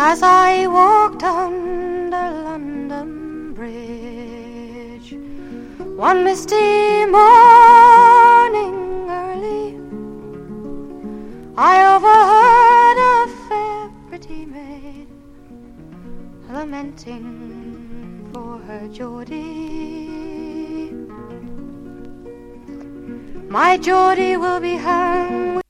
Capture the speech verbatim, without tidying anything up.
as I walked under London Bridge one misty morning early. I overheard a fair pretty maid lamenting for her Geordie. My Geordie will be hung